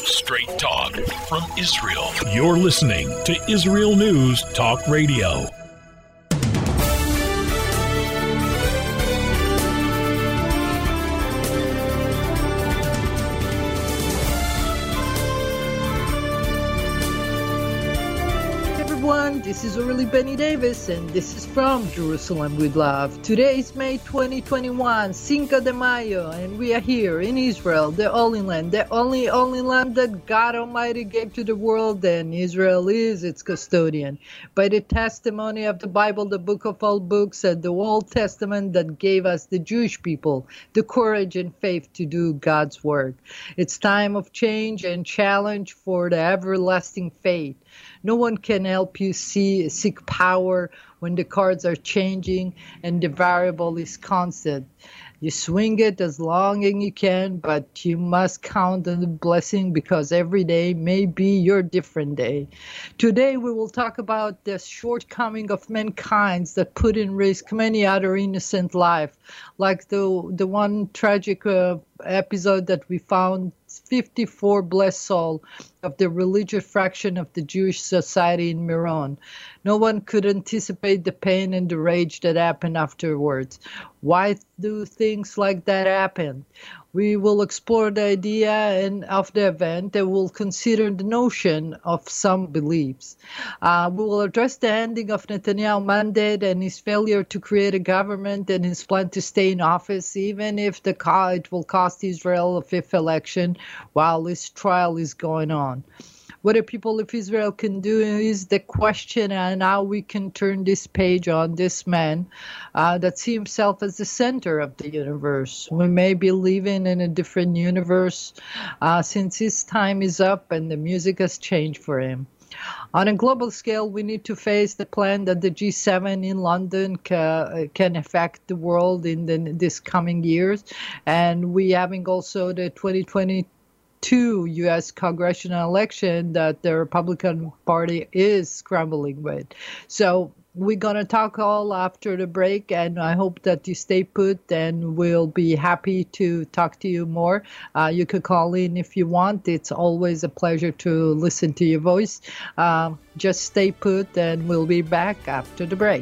Straight talk from Israel. You're listening to Israel News Talk Radio. This is Aurelie Benny Davis, and this is from Jerusalem with Love. Today is May 2021, Cinco de Mayo, and we are here in Israel, the Holy Land, the only land that God Almighty gave to the world, and Israel is its custodian. By the testimony of the Bible, the book of all books, and the Old Testament that gave us, the Jewish people, the courage and faith to do God's work. It's time of change and challenge for the everlasting faith. No one can help you seek power when the cards are changing and the variable is constant. You swing it as long as you can, but you must count on the blessing because every day may be your different day. Today we will talk about the shortcoming of mankind that put in risk many other innocent lives, like the one tragic episode that we found 54 blessed soul of the religious fraction of the Jewish society in Meron. No one could anticipate the pain and the rage that happened afterwards. Why do things like that happen? We will explore the idea of the event and will consider the notion of some beliefs. We will address the ending of Netanyahu's mandate and his failure to create a government and his plan to stay in office, even if it will cost Israel a fifth election while his trial is going on. What the people of Israel can do is the question, and how we can turn this page on this man that sees himself as the center of the universe. We may be living in a different universe since his time is up and the music has changed for him. On a global scale, we need to face the plan that the G7 in London can affect the world in this coming years, and we having also the 2022 U.S. congressional election that the Republican Party is scrambling with. So we're going to talk all after the break, and I hope that you stay put, and we'll be happy to talk to you more. You could call in if you want. It's always a pleasure to listen to your voice. Just stay put, and we'll be back after the break.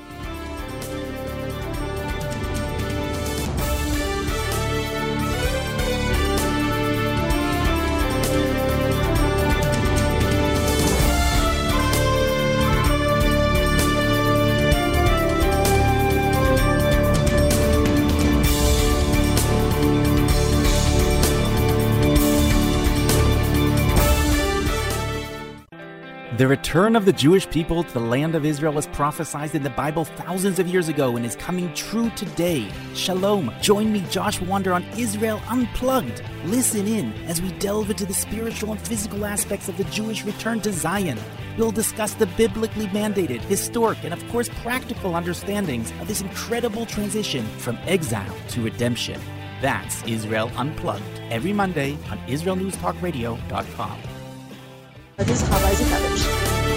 The return of the Jewish people to the land of Israel was prophesied in the Bible thousands of years ago and is coming true today. Shalom. Join me, Josh Wander, on Israel Unplugged. Listen in as we delve into the spiritual and physical aspects of the Jewish return to Zion. We'll discuss the biblically mandated, historic, and of course practical understandings of this incredible transition from exile to redemption. That's Israel Unplugged, every Monday on IsraelNewsTalkRadio.com. This is Chava Izikevich.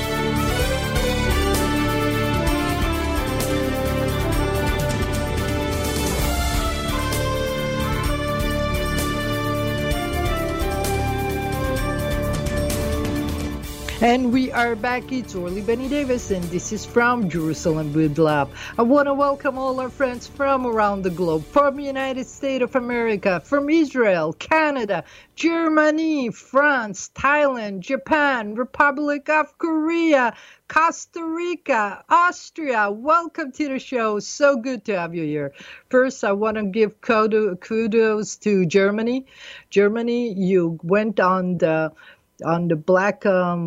And we are back. It's Aurelie Benny Davis, and this is from Jerusalem with Love. I want to welcome all our friends from around the globe, from the United States of America, from Israel, Canada, Germany, France, Thailand, Japan, Republic of Korea, Costa Rica, Austria. Welcome to the show. So good to have you here. First, I want to give kudos to Germany. Germany, you went on the black,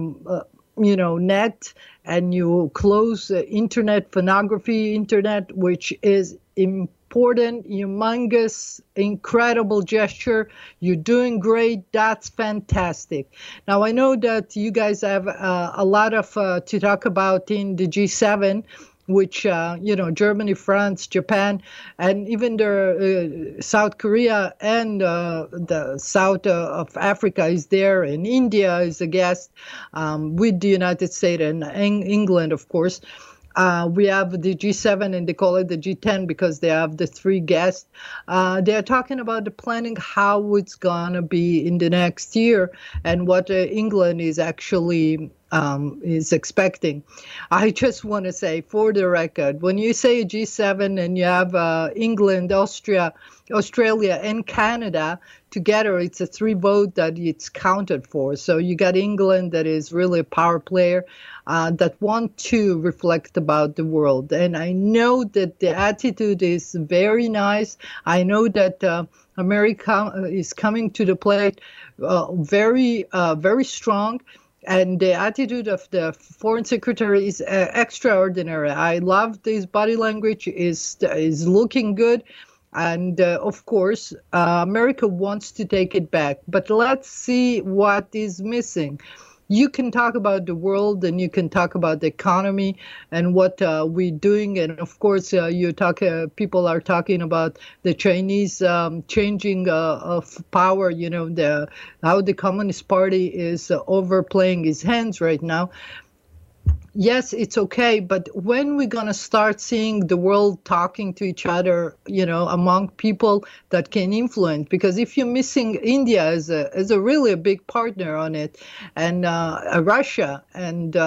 net, and you close internet pornography, which is important, humongous, incredible gesture. You're doing great. That's fantastic. Now, I know that you guys have a lot of to talk about in the G7, which, Germany, France, Japan, and even the South Korea and the South of Africa is there, and India is a guest with the United States and England, of course. We have the G7, and they call it the G10 because they have the 3 guests. They are talking about the planning, how it's going to be in the next year, and what England is actually is expecting. I just want to say, for the record, when you say G7 and you have England, Australia, and Canada together, it's a 3 vote that it's counted for. So you got England that is really a power player that want to reflect about the world. And I know that the attitude is very nice. I know that America is coming to the plate very strong. And the attitude of the foreign secretary is extraordinary. I love this body language, is looking good. And of course, America wants to take it back. But let's see what is missing. You can talk about the world, and you can talk about the economy and what we're doing. And of course, people are talking about the Chinese changing of power. You know, how the Communist Party is overplaying his hands right now. Yes, it's okay, but when we're going to start seeing the world talking to each other, you know, among people that can influence? Because if you're missing India as a really a big partner on it, and Russia, and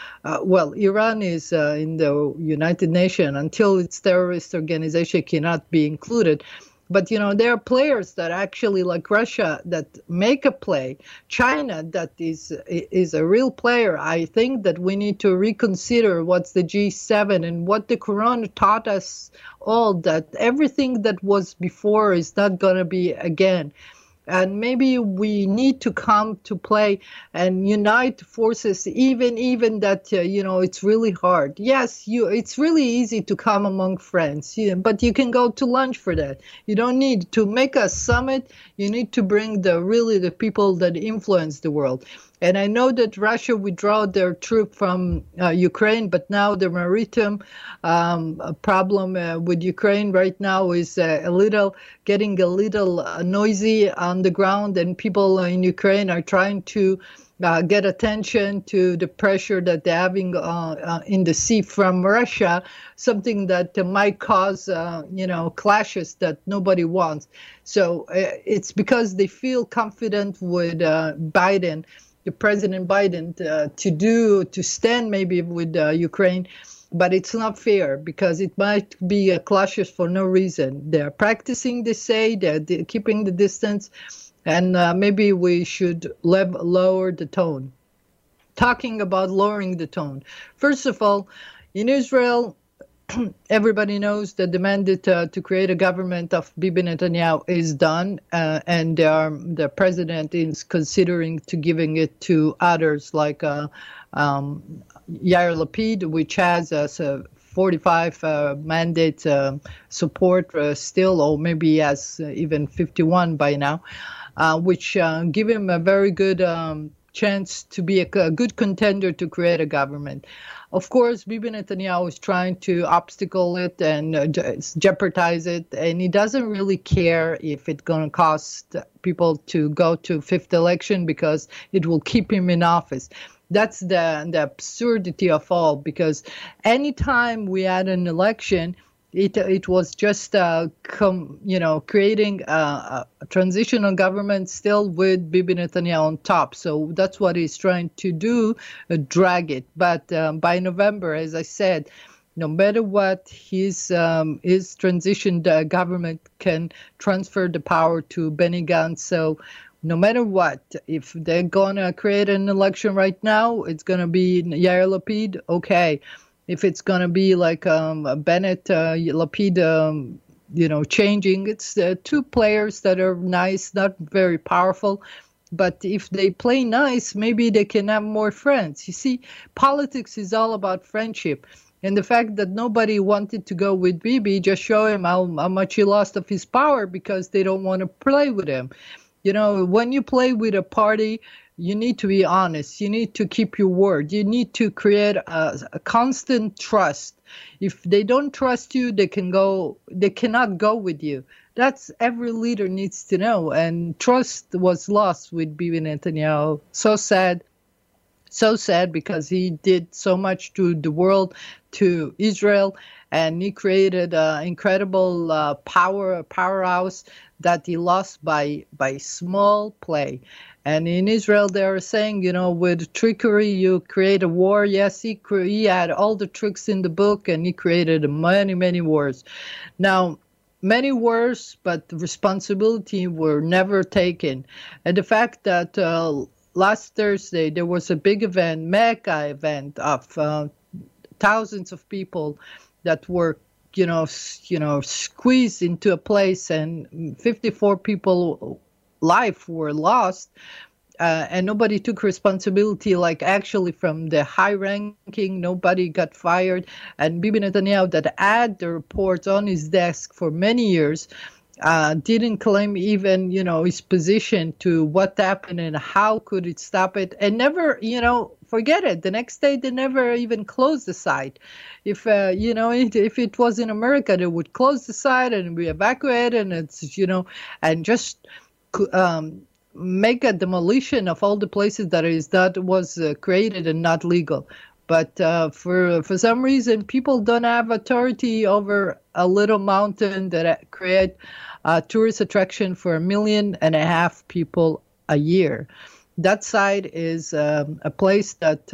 Iran is in the United Nations until its terrorist organization cannot be included. But, you know, there are players that actually, like Russia, that make a play. China, that is a real player. I think that we need to reconsider what's the G7 and what the Corona taught us all, that everything that was before is not going to be again. And maybe we need to come to play and unite forces, even that, it's really hard. Yes, it's really easy to come among friends, but you can go to lunch for that. You don't need to make a summit. You need to bring the people that influence the world. And I know that Russia withdrew their troop from Ukraine, but now the maritime problem with Ukraine right now is getting a little noisy on the ground, and people in Ukraine are trying to get attention to the pressure that they're having in the sea from Russia, something that might cause, clashes that nobody wants. So it's because they feel confident with Biden, the President Biden, to stand maybe with Ukraine. But it's not fair because it might be clashes for no reason. They're practicing, they say, they're keeping the distance, and maybe we should lower the tone. Talking about lowering the tone. First of all, in Israel, everybody knows that the mandate to create a government of Bibi Netanyahu is done, and the president is considering to giving it to others like Yair Lapid, which has a 45 mandate support still, or maybe has even 51 by now, which give him a very good chance to be a good contender to create a government. Of course, Bibi Netanyahu is trying to obstacle it and jeopardize it, and he doesn't really care if it's going to cost people to go to fifth election because it will keep him in office. That's the absurdity of all, because anytime we had an election, it was just creating a transitional government still with Bibi Netanyahu on top. So that's what he's trying to do, drag it. But by November, as I said, no matter what, his transition government can transfer the power to Benny Gantz. So no matter what, if they're going to create an election right now, it's going to be Yair Lapid, okay. If it's going to be like Bennett, Lapid, changing, it's two players that are nice, not very powerful. But if they play nice, maybe they can have more friends. You see, politics is all about friendship. And the fact that nobody wanted to go with Bibi just show him how much he lost of his power because they don't want to play with him. When you play with a party, you need to be honest. You need to keep your word. You need to create a constant trust. If they don't trust you, they cannot go with you. That's every leader needs to know. And trust was lost with Bibi Netanyahu. So sad. so sad because he did so much to the world, to Israel, and he created an incredible powerhouse that he lost by small play. And in Israel, they are saying, with trickery, you create a war. Yes, he had all the tricks in the book, and he created many, many wars. Now, many wars, but responsibility were never taken. And the fact that last Thursday, there was a big event, mega event of thousands of people that were, squeezed into a place, and 54 people life were lost, and nobody took responsibility, like actually from the high ranking, nobody got fired. And Bibi Netanyahu, that had the reports on his desk for many years, didn't claim even, his position to what happened and how could it stop it, and never, forget it. The next day, they never even closed the site. If, if it was in America, they would close the site and we evacuate, and it's, and just make a demolition of all the places that was created and not legal. But for some reason, people don't have authority over a little mountain that create a tourist attraction for 1.5 million people a year. That site is a place that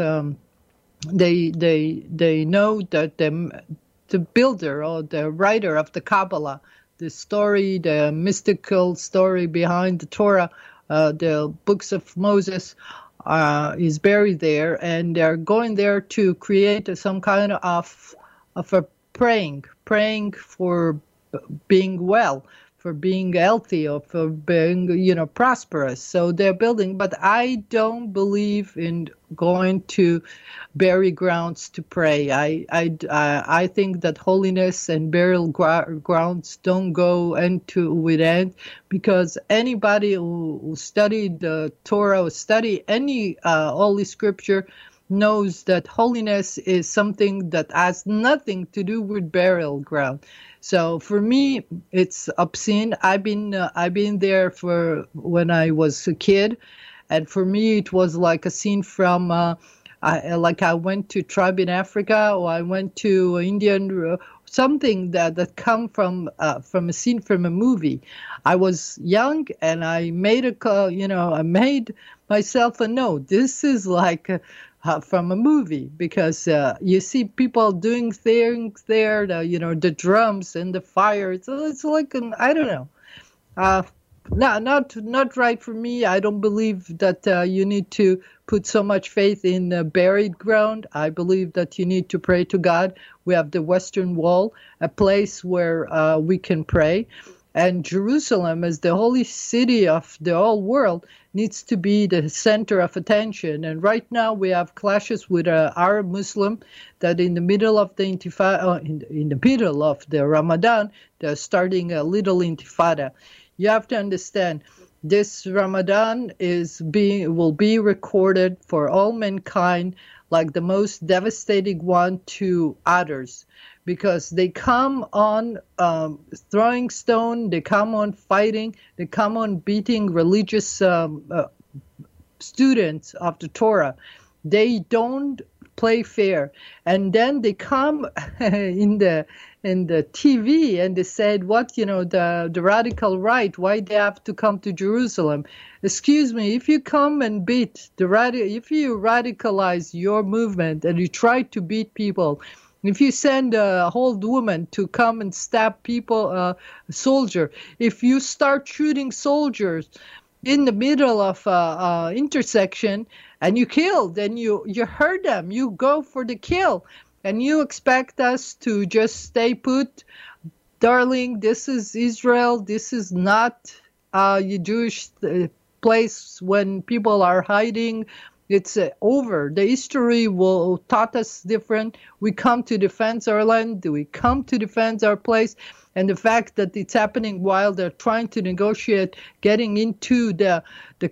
they know that the builder or the writer of the Kabbalah, the story, the mystical story behind the Torah, the books of Moses, is buried there, and they're going there to create some kind of a praying for being well, for being healthy, or for being, prosperous. So they're building, but I don't believe in going to bury grounds to pray. I think that holiness and burial grounds don't go with end, because anybody who studied the Torah or study any holy scripture knows that holiness is something that has nothing to do with burial ground. So for me, it's obscene. I've been there for when I was a kid, and for me it was like a scene from I went to tribe in Africa, or I went to Indian, something that come from a scene from a movie. I was young and I made I made myself a note. This is like from a movie, because you see people doing things there, the drums and the fire. It's like I don't know. Not right for me. I don't believe that you need to put so much faith in buried ground. I believe that you need to pray to God. We have the Western Wall, a place where we can pray. And Jerusalem, as the holy city of the whole world, needs to be the center of attention. And right now we have clashes with Arab Muslim that in the middle of the intifada, in the middle of the Ramadan, they're starting a little intifada. You have to understand, this Ramadan will be recorded for all mankind like the most devastating one to others, because they come on throwing stone, they come on fighting, they come on beating religious students of the Torah. They don't play fair. And then they come in the TV and they said, the radical right, why they have to come to Jerusalem? Excuse me, if you come and beat if you radicalize your movement and you try to beat people, if you send a old woman to come and stab people, a soldier, if you start shooting soldiers in the middle of intersection and you kill, then you hurt them, you go for the kill, and you expect us to just stay put. Darling, this is Israel. This is not a Jewish place when people are hiding. It's over. The history will taught us different. We come to defend our land. We come to defend our place. And the fact that it's happening while they're trying to negotiate getting into the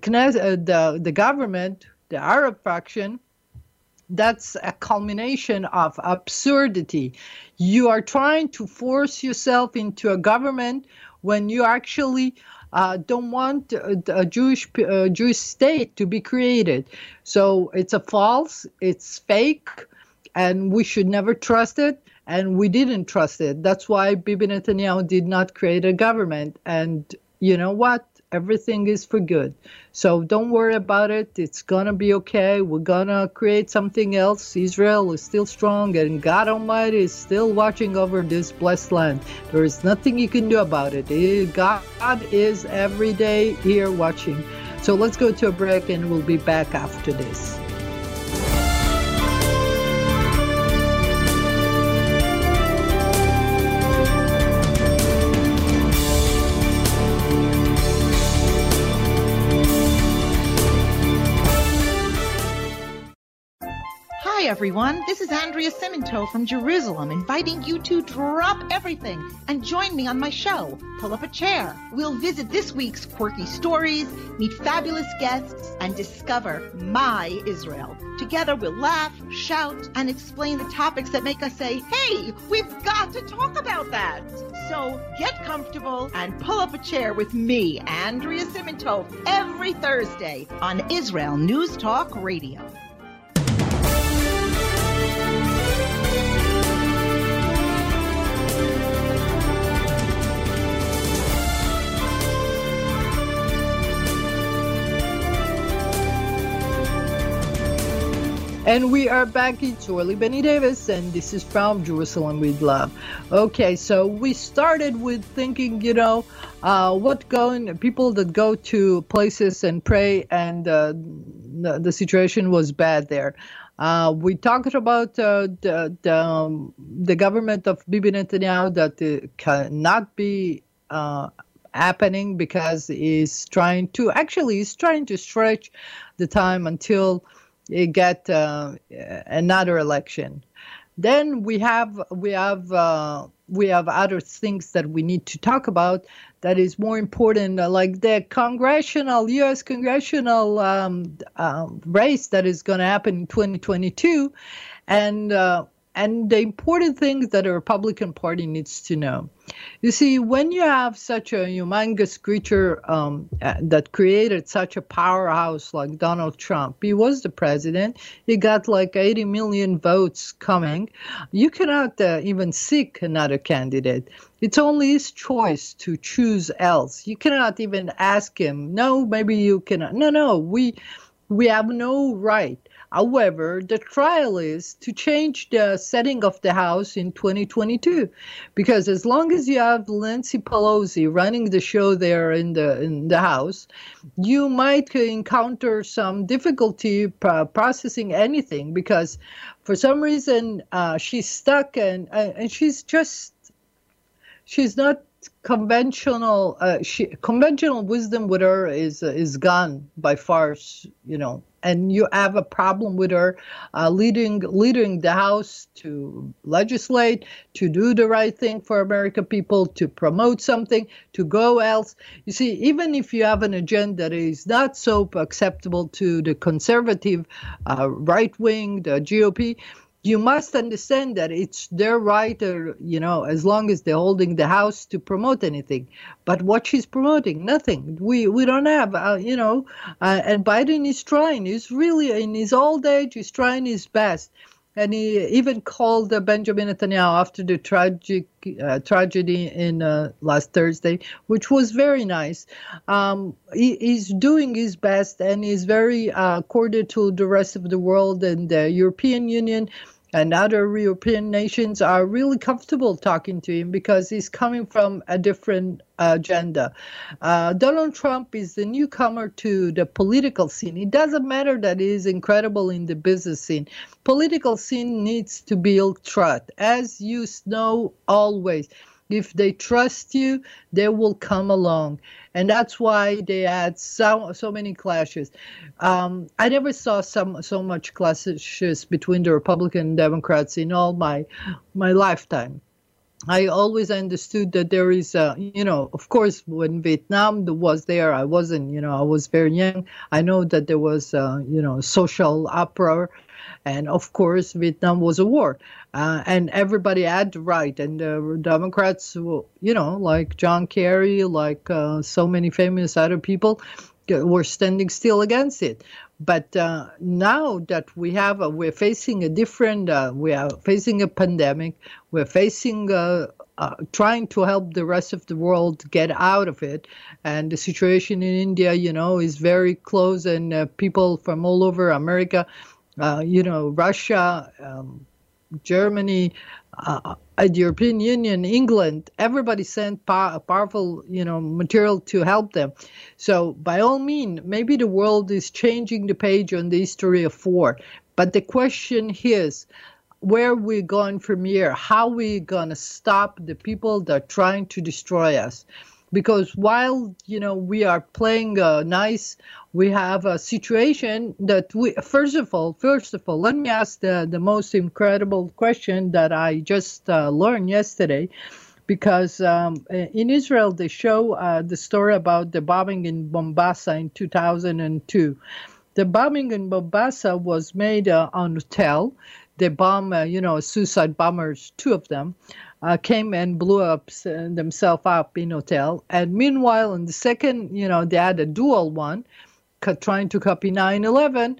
government, the Arab faction, that's a culmination of absurdity. You are trying to force yourself into a government when you actually don't want a Jewish state to be created. So it's a false, it's fake, and we should never trust it. And we didn't trust it. That's why Bibi Netanyahu did not create a government. And you know what? Everything is for good. So don't worry about it. It's going to be okay. We're going to create something else. Israel is still strong, and God Almighty is still watching over this blessed land. There is nothing you can do about it. God is every day here watching. So let's go to a break, and we'll be back after this. Hi everyone, this is Andrea Simento from Jerusalem, inviting you to drop everything and join me on my show, Pull Up a Chair. We'll visit this week's quirky stories, meet fabulous guests, and discover my Israel. Together we'll laugh, shout, and explain the topics that make us say, hey, we've got to talk about that. So get comfortable and pull up a chair with me, Andrea Simento, every Thursday on Israel News Talk Radio. And we are back. It's Orly Benny Davis, and this is from Jerusalem with Love. Okay, so we started with thinking, people that go to places and pray, and the situation was bad there. We talked about the government of Bibi Netanyahu that cannot be happening because he's trying to stretch the time until you get another election. Then we have other things that we need to talk about that is more important, like the U.S. congressional race that is going to happen in 2022, and the important things that the Republican Party needs to know. You see, when you have such a humongous creature that created such a powerhouse like Donald Trump, he was the president, he got like 80 million votes coming, you cannot even seek another candidate. It's only his choice to choose else. You cannot even ask him, no, maybe you cannot. No, we have no right. However, the trial is to change the setting of the House in 2022, because as long as you have Nancy Pelosi running the show there in the House, you might encounter some difficulty processing anything, because for some reason she's stuck and she's not conventional. Conventional wisdom with her is gone by far, and you have a problem with her leading the House to legislate, to do the right thing for American people, to promote something, to go else. You see, even if you have an agenda that is not so acceptable to the conservative right wing, the GOP, you must understand that it's their right, as long as they're holding the House, to promote anything. But what she's promoting, nothing. We don't have, and Biden is trying. He's really, in his old age, he's trying his best. And he even called Benjamin Netanyahu after the tragedy in last Thursday, which was very nice. He's doing his best, and he's very cordial to the rest of the world, and the European Union and other European nations are really comfortable talking to him because he's coming from a different agenda. Donald Trump is the newcomer to the political scene. It doesn't matter that he is incredible in the business scene. Political scene needs to build trust. As you know, always, if they trust you, they will come along. And that's why they had so many clashes. I never saw so much clashes between the Republican and Democrats in all my lifetime. I always understood that there is, of course, when Vietnam was there, I wasn't, I was very young. I know that there was, social uproar. And of course, Vietnam was a war. And everybody had the right. And the Democrats, like John Kerry, like so many famous other people, were standing still against it. But now that we're facing we are facing a pandemic, we're facing trying to help the rest of the world get out of it. And the situation in India, is very close, and people from all over America, Russia, Germany, the European Union, England, everybody sent powerful, material to help them. So by all means, maybe the world is changing the page on the history of war. But the question is, where are we going from here? How are we going to stop the people that are trying to destroy us? Because while, we are playing nice, we have a situation that first of all, let me ask the most incredible question that I just learned yesterday, because in Israel, they show the story about the bombing in Mombasa in 2002. The bombing in Mombasa was made on a hotel. They bombed, suicide bombers, 2 of them, came and blew up themselves up in hotel. And meanwhile, in the second, they had a dual one, trying to copy 9/11.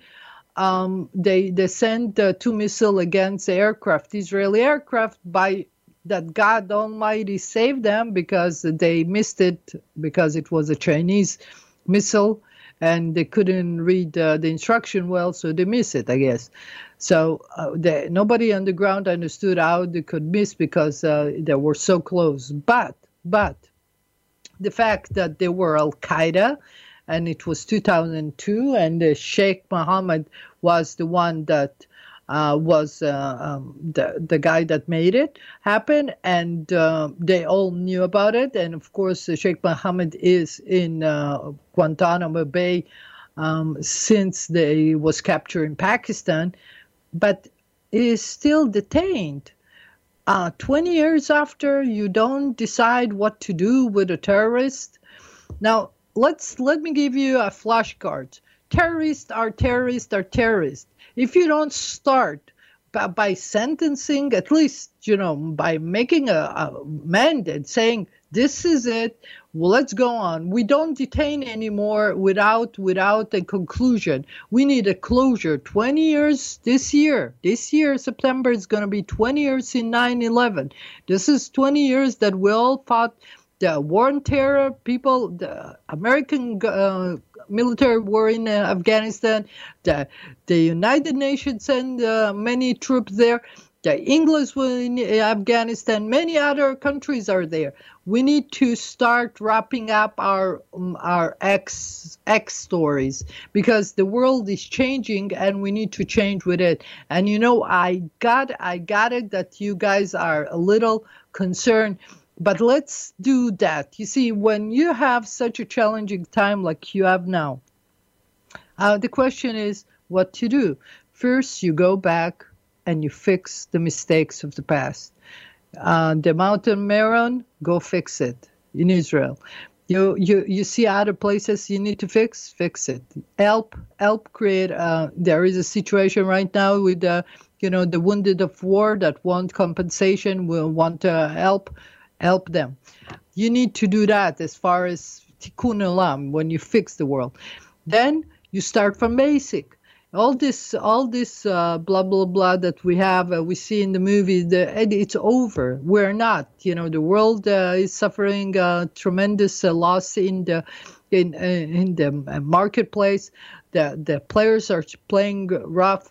They sent 2 missiles against the aircraft, Israeli aircraft, by that God Almighty saved them because they missed it, because it was a Chinese missile. And they couldn't read the instruction well, so they missed it, I guess. So nobody on the ground understood how they could miss, because they were so close. But the fact that they were Al-Qaeda, and it was 2002, and Sheikh Mohammed was the one that was the guy that made it happen, and they all knew about it. And of course, Sheikh Mohammed is in Guantanamo Bay since they was captured in Pakistan, but is still detained. 20 years after, you don't decide what to do with a terrorist. Now, let me give you a flashcard. Terrorists are terrorists are terrorists. If you don't start by sentencing, at least, by making a mandate saying, this is it, well, let's go on. We don't detain anymore without a conclusion. We need a closure. 20 years this year, September, is going to be 20 years in 9/11. This is 20 years that we all fought the war on terror, people, the American military war in Afghanistan, the United Nations sent many troops there, the English were in Afghanistan, many other countries are there. We need to start wrapping up our X stories, because the world is changing and we need to change with it. And I got it that you guys are a little concerned. But let's do that. You see, when you have such a challenging time like you have now, the question is what to do. First, you go back and you fix the mistakes of the past. The Mountain Meron, go fix it in Israel. You see other places you need to fix it. Help create. There is a situation right now with the wounded of war that want compensation, will want to help them. You need to do that as far as tikkun olam, when you fix the world. Then you start from basic. All this blah blah blah that we see in the movies, it's over. We're not. The world is suffering tremendous loss in the marketplace. The players are playing rough.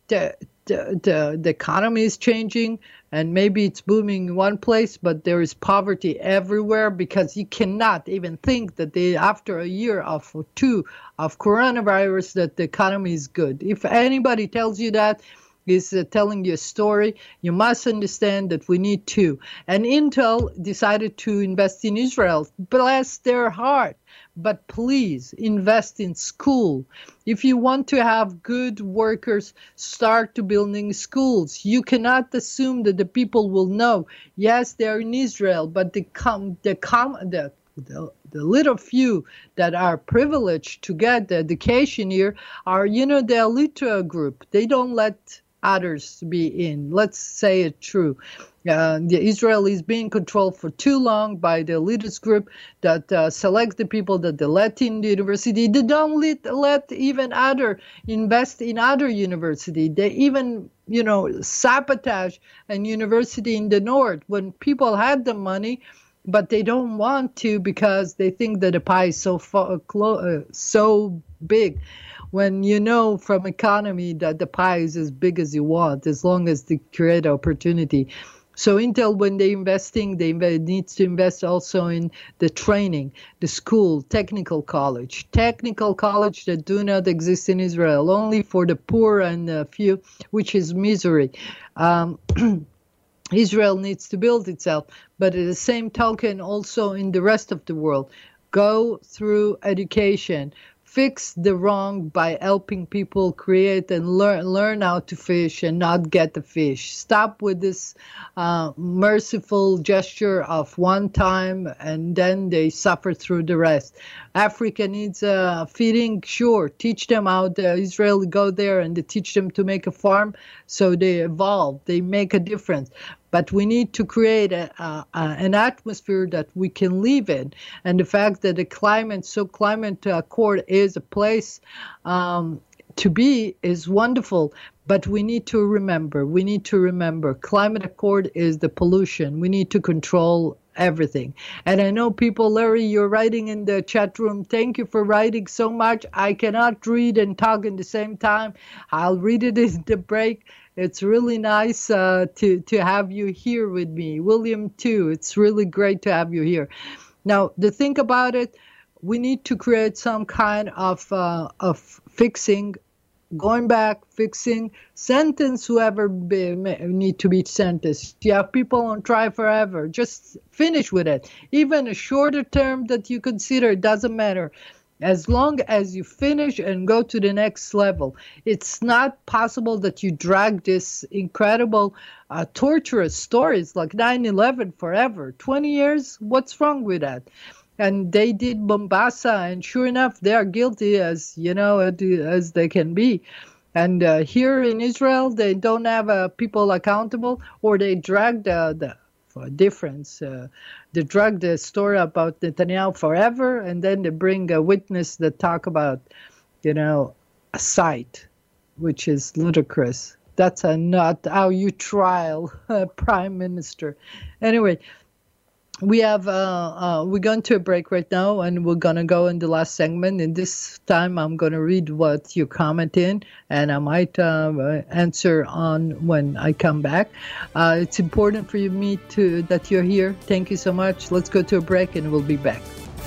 The economy is changing, and maybe it's booming in one place, but there is poverty everywhere, because you cannot even think that after a year or 2 of coronavirus that the economy is good. If anybody tells you that, is telling you a story, you must understand that we need to. And Intel decided to invest in Israel. Bless their heart. But please invest in school. If you want to have good workers, start to building schools. You cannot assume that the people will know. Yes, they're in Israel, but the little few that are privileged to get the education here are, the elite group. They don't let others be in. Let's say it true. The Israel is being controlled for too long by the elitist group that selects the people that they let in the university. They don't let even other invest in other university. They even, sabotage a university in the north when people had the money, but they don't want to because they think that the pie is so big. When you know from economy that the pie is as big as you want, as long as they create opportunity. So Intel, when they're investing, needs to invest also in the training, the school, technical college that do not exist in Israel, only for the poor and the few, which is misery. Israel needs to build itself, but at the same token, also in the rest of the world, go through education. Fix the wrong by helping people create and learn how to fish and not get the fish. Stop with this merciful gesture of one time and then they suffer through the rest. Africa needs feeding, sure. Teach them how the Israelis go there and they teach them to make a farm so they evolve, they make a difference. But we need to create an atmosphere that we can live in. And the fact that the climate accord is a place to be is wonderful. But we need to remember, climate accord is the pollution. We need to control everything. And I know people, Larry, you're writing in the chat room. Thank you for writing so much. I cannot read and talk at the same time. I'll read it in the break. It's really nice to have you here with me. William, too. It's really great to have you here. Now, the thing about it, we need to create some kind of fixing, going back, fixing, sentence whoever need to be sentenced. You have people on trial forever. Just finish with it. Even a shorter term that you consider, it doesn't matter. As long as you finish and go to the next level, it's not possible that you drag this incredible, torturous stories like 9/11 forever. 20 years? What's wrong with that? And they did Mombasa, and sure enough, they are guilty as they can be. And here in Israel, they don't have people accountable, or they drag they drag the story about Netanyahu forever, and then they bring a witness that talk about, a site, which is ludicrous. That's not how you trial a prime minister. Anyway, we have we're going to a break right now, and we're going to go in the last segment. And this time I'm going to read what you comment in, and I might answer on when I come back. It's important for me that you're here. Thank you so much. Let's go to a break, and we'll be back.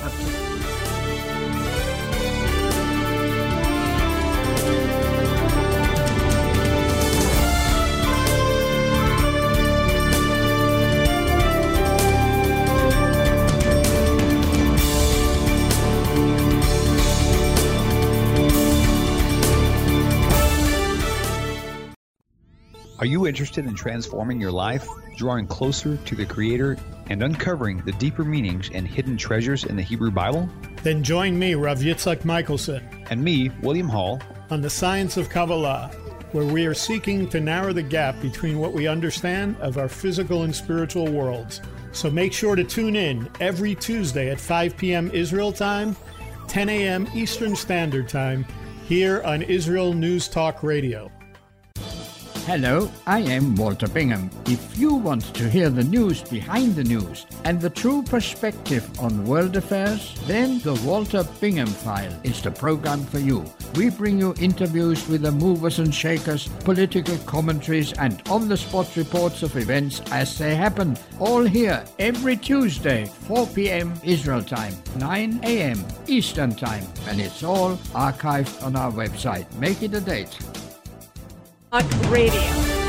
Are you interested in transforming your life, drawing closer to the Creator, and uncovering the deeper meanings and hidden treasures in the Hebrew Bible? Then join me, Rav Yitzhak Michelson, and me, William Hall, on the Science of Kabbalah, where we are seeking to narrow the gap between what we understand of our physical and spiritual worlds. So make sure to tune in every Tuesday at 5 p.m. Israel time, 10 a.m. Eastern Standard Time, here on Israel News Talk Radio. Hello, I am Walter Bingham. If you want to hear the news behind the news and the true perspective on world affairs, then the Walter Bingham File is the program for you. We bring you interviews with the movers and shakers, political commentaries, and on-the-spot reports of events as they happen. All here every Tuesday, 4 p.m. Israel time, 9 a.m. Eastern time. And it's all archived on our website. Make it a date. Radio.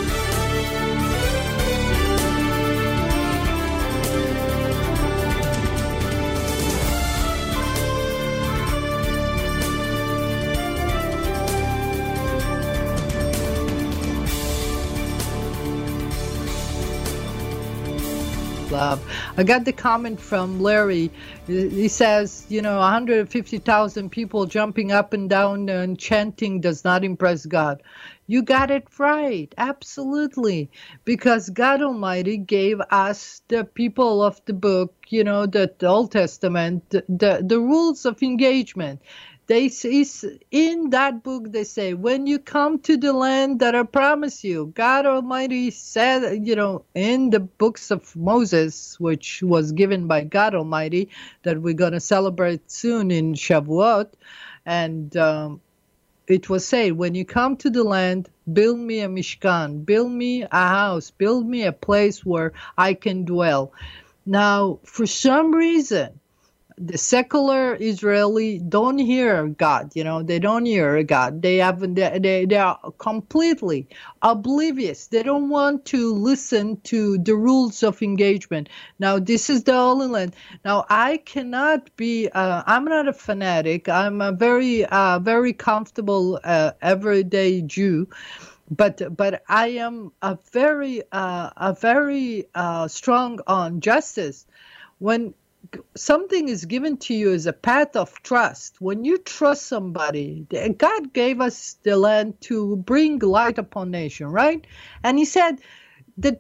Love. I got the comment from Larry. He says, 150,000 people jumping up and down and chanting does not impress God. You got it right. Absolutely. Because God Almighty gave us, the people of the book, the Old Testament, the rules of engagement. In that book, they say, when you come to the land that I promise you, God Almighty said, in the books of Moses, which was given by God Almighty, that we're going to celebrate soon in Shavuot. And it was said, when you come to the land, build me a Mishkan, build me a house, build me a place where I can dwell. Now, for some reason, the secular Israeli don't hear God, they don't hear God. They are completely oblivious. They don't want to listen to the rules of engagement. Now, this is the Holy Land. Now, I cannot be, I'm not a fanatic. I'm a very, very comfortable, everyday Jew. But I am a very strong on justice. When something is given to you as a path of trust, when you trust somebody, God gave us the land to bring light upon nation, right? And he said the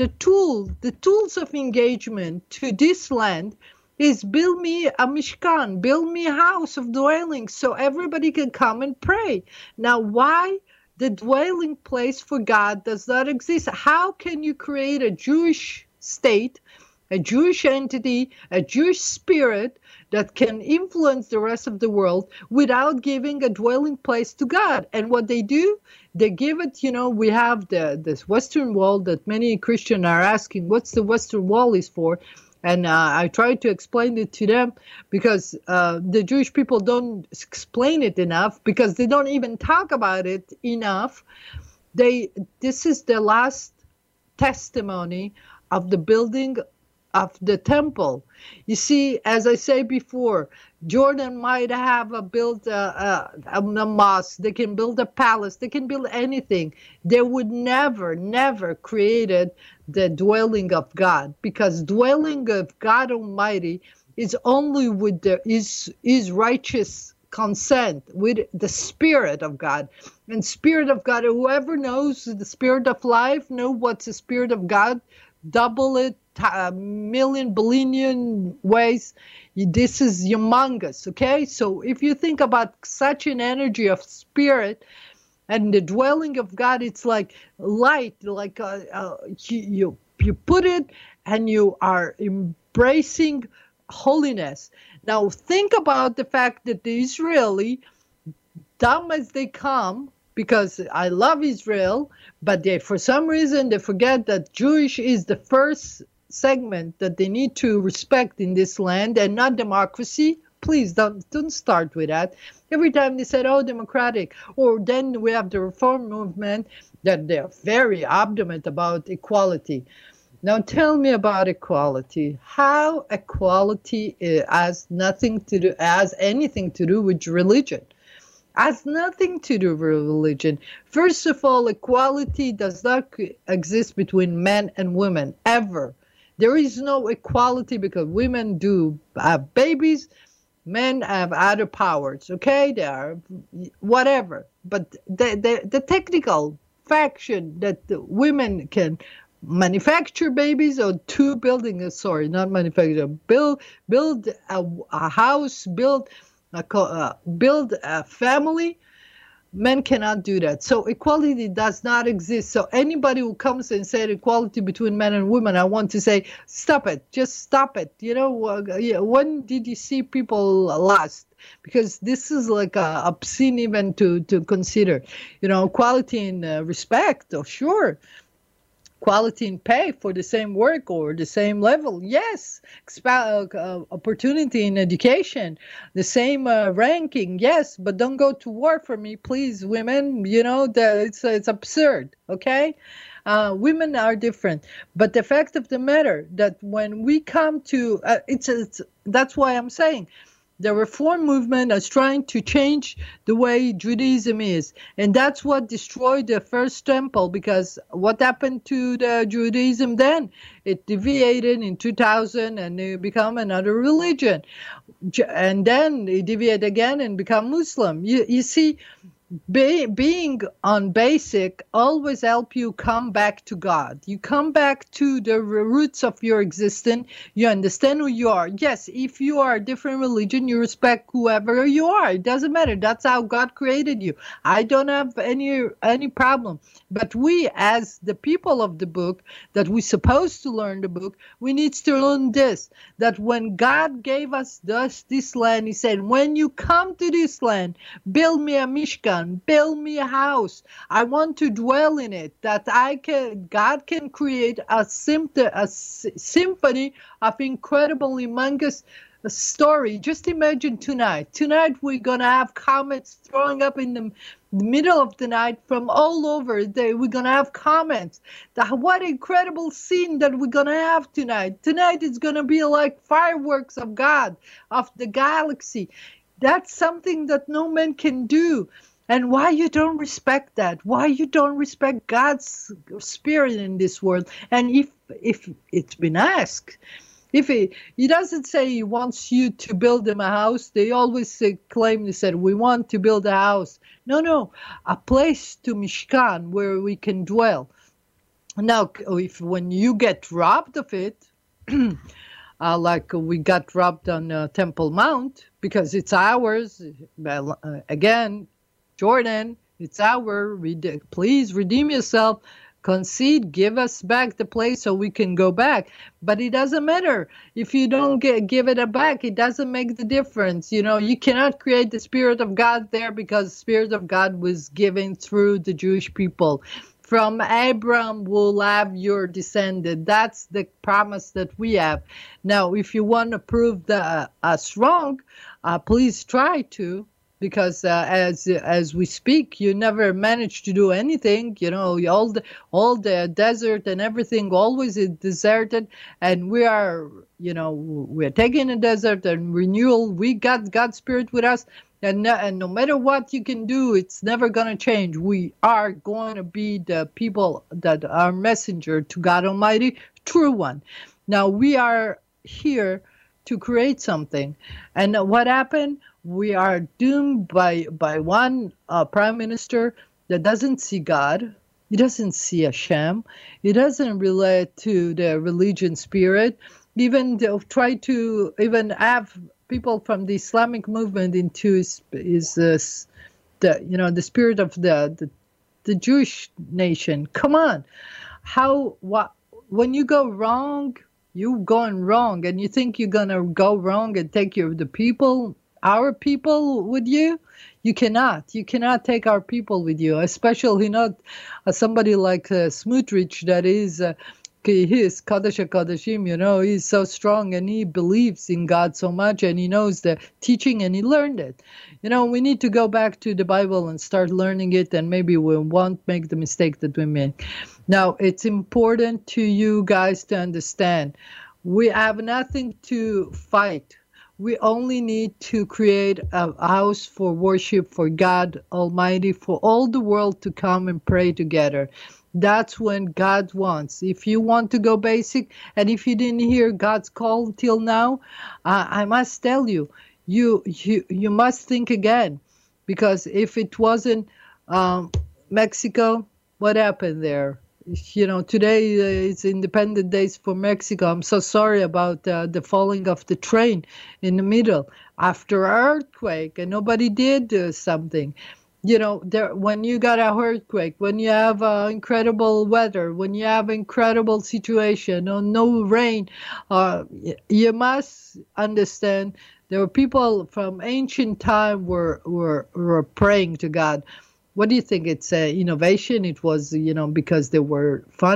tools of engagement to this land is build me a Mishkan, build me a house of dwelling so everybody can come and pray. Now, why the dwelling place for God does not exist? How can you create a Jewish state, a Jewish entity, a Jewish spirit that can influence the rest of the world without giving a dwelling place to God? And what they do, they give it, we have this Western Wall that many Christians are asking, what's the Western Wall is for? And I try to explain it to them because the Jewish people don't explain it enough because they don't even talk about it enough. This is the last testimony of the building of the temple. You see, as I say before, Jordan might have built a mosque, they can build a palace, they can build anything. They would never created the dwelling of God, because dwelling of God Almighty is only with his righteous consent, with the Spirit of God. And Spirit of God, whoever knows the Spirit of life, know what's the Spirit of God, double it, a million, billion ways. This is humongous, okay? So if you think about such an energy of spirit and the dwelling of God, it's like light, like you put it and you are embracing holiness. Now think about the fact that the Israeli, dumb as they come, because I love Israel, but for some reason they forget that Jewish is the first segment that they need to respect in this land and not democracy. Please don't start with that. Every time they said, democratic, or then we have the reform movement that they're very adamant about equality. Now tell me about equality. How equality has anything to do with religion? Has nothing to do with religion. First of all, equality does not exist between men and women, ever. There is no equality because women do have babies, men have other powers, okay? They are whatever. But the technical faction that the women can manufacture babies or build a house, build a family. Men cannot do that. So equality does not exist. So anybody who comes and says equality between men and women, I want to say, stop it. Just stop it. When did you see people last? Because this is like obscene even to consider. Equality in respect, sure. quality in pay for the same work or the same level. Yes. Opportunity in education, the same ranking. Yes, but don't go to war for me, please, women. It's absurd. Okay. Women are different, but the fact of the matter that when we come to that's why I'm saying the reform movement is trying to change the way Judaism is, and that's what destroyed the first temple. Because what happened to the Judaism then? It deviated in 2000 and it became another religion, and then it deviated again and become Muslim. You see. Being on basic always help you come back to God. You come back to the roots of your existence. You understand who you are. Yes, if you are a different religion, you respect whoever you are. It doesn't matter. That's how God created you. I don't have any problem. But we, as the people of the book, that we're supposed to learn the book, we need to learn this, that when God gave us this land, he said, when you come to this land, build me a Mishkan, build me a house. I want to dwell in it, that God can create a symphony of incredible, humongous story. Just imagine tonight. Tonight we're going to have comets throwing up in the middle of the night from all over. We're going to have comets. What incredible scene that we're going to have tonight. Tonight is going to be like fireworks of God, of the galaxy. That's something that no man can do. And why you don't respect that? Why you don't respect God's spirit in this world? And if it's been asked, if he doesn't say he wants you to build him a house, they always claim, they said, we want to build a house. No, a place to Mishkan where we can dwell. Now, when you get robbed of it, like we got robbed on Temple Mount, because it's ours, again, Jordan, it's please redeem yourself, concede, give us back the place so we can go back. But it doesn't matter. If you don't give it back, it doesn't make the difference. You cannot create the Spirit of God there, because the Spirit of God was given through the Jewish people. From Abraham will have your descendant. That's the promise that we have. Now, if you want to prove us wrong, please try to. Because as we speak, you never manage to do anything. All the desert and everything always is deserted, and we're taking the desert and renewal. We got God's Spirit with us, and no matter what you can do, it's never gonna change. We are going to be the people that are messenger to God Almighty, true one. Now we are here to create something, and what happened? We are doomed by one prime minister that doesn't see God. He doesn't see Hashem. He doesn't relate to the religion spirit. Even try to even have people from the Islamic movement into the spirit of the Jewish nation. Come on, when you go wrong, you're going wrong, and you think you're gonna go wrong and take our people with you? You cannot take our people with you, especially not somebody like Smotrich that is he is Kadosh HaKadoshim, he's so strong and he believes in God so much and he knows the teaching and he learned it. We need to go back to the Bible and start learning it, and maybe we won't make the mistake that we made. Now, it's important to you guys to understand, we have nothing to fight. We only need to create a house for worship for God Almighty, for all the world to come and pray together. That's when God wants. If you want to go basic, and if you didn't hear God's call till now, I must tell you, you must think again, because if it wasn't Mexico, what happened there? Today it's Independent Days for Mexico. I'm so sorry about the falling of the train in the middle after an earthquake, and nobody did something. When you got a earthquake, when you have incredible weather, when you have incredible situation, or no rain, you must understand there were people from ancient time were praying to God. What do you think? It's innovation. It was, because they were funny.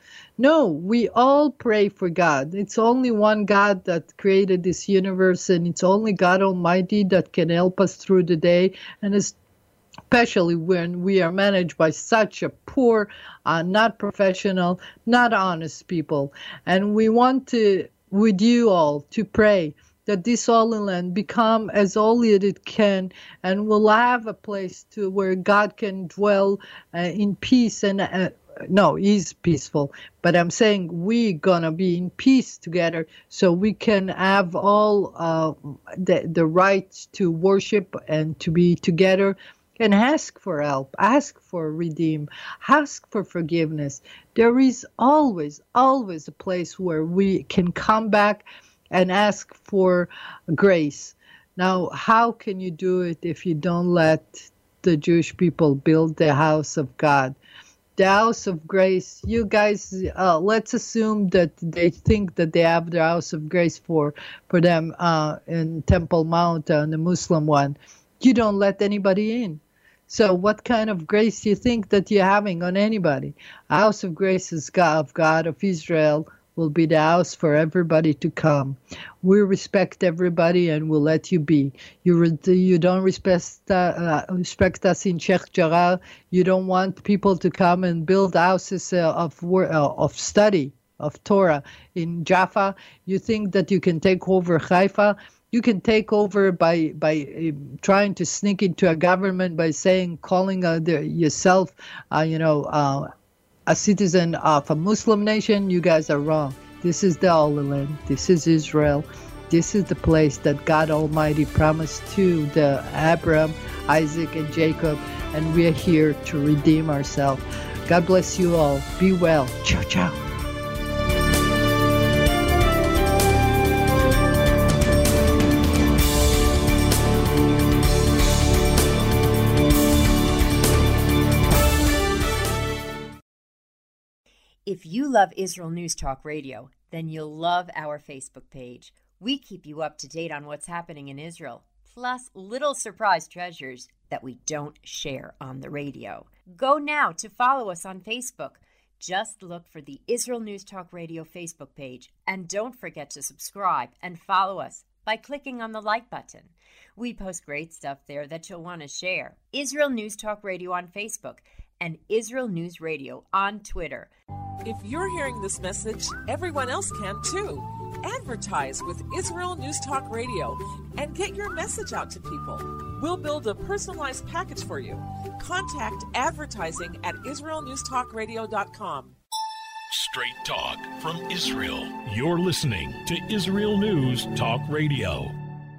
No, we all pray for God. It's only one God that created this universe, and it's only God Almighty that can help us through the day. And especially when we are managed by such a poor, not professional, not honest people. And we want to, with you all, to pray that this Holy Land become as holy as it can, and will have a place to where God can dwell in peace. And no, He's peaceful, but I'm saying we gonna be in peace together, so we can have all the rights to worship and to be together. And ask for help, ask for redeem, ask for forgiveness. There is always a place where we can come back and ask for grace. Now, how can you do it if you don't let the Jewish people build the house of God? The house of grace, you guys, let's assume that they think that they have the house of grace for them in Temple Mount, on the Muslim one. You don't let anybody in. So what kind of grace do you think that you're having on anybody? A house of grace is God of Israel, will be the house for everybody to come. We respect everybody and we'll let you be. You don't respect us in Sheikh Jarrah. You don't want people to come and build houses of study, of Torah in Jaffa. You think that you can take over Haifa. You can take over by trying to sneak into a government by calling yourself, a citizen of a Muslim nation. You guys are wrong. This is the Holy Land. This is Israel. This is the place that God Almighty promised to the Abraham, Isaac, and Jacob, and we are here to redeem ourselves. God bless you all. Be well. Ciao, ciao. If you love Israel News Talk Radio, then you'll love our Facebook page. We keep you up to date on what's happening in Israel, plus little surprise treasures that we don't share on the radio. Go now to follow us on Facebook. Just look for the Israel News Talk Radio Facebook page, and don't forget to subscribe and follow us by clicking on the like button. We post great stuff there that you'll want to share. Israel News Talk Radio on Facebook and Israel News Radio on Twitter. If you're hearing this message, everyone else can too. Advertise with Israel News Talk Radio and get your message out to people. We'll build a personalized package for you. Contact advertising at IsraelNewsTalkRadio.com. Straight talk from Israel. You're listening to Israel News Talk Radio.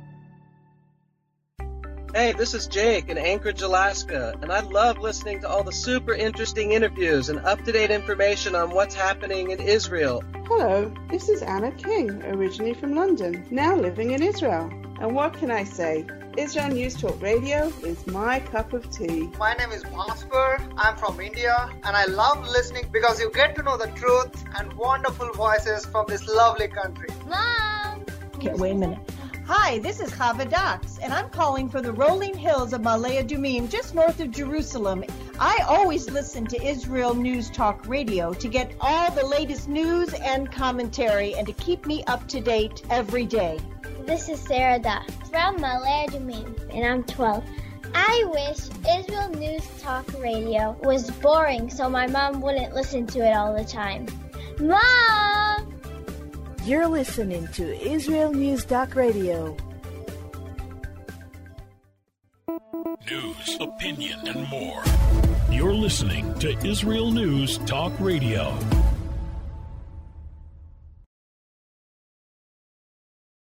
Hey, this is Jake in Anchorage, Alaska, and I love listening to all the super interesting interviews and up-to-date information on what's happening in Israel. Hello, this is Anna King, originally from London, now living in Israel. And what can I say? Israel News Talk Radio is my cup of tea. My name is Bhaskar. I'm from India, and I love listening because you get to know the truth and wonderful voices from this lovely country. Mom! Okay, wait a minute. Hi, this is Chava Dax, and I'm calling from the rolling hills of Ma'ale Adumim, just north of Jerusalem. I always listen to Israel News Talk Radio to get all the latest news and commentary and to keep me up to date every day. This is Sarah Dax from Ma'ale Adumim, and I'm 12. I wish Israel News Talk Radio was boring so my mom wouldn't listen to it all the time. Mom! You're listening to Israel News Talk Radio. News, opinion, and more. You're listening to Israel News Talk Radio.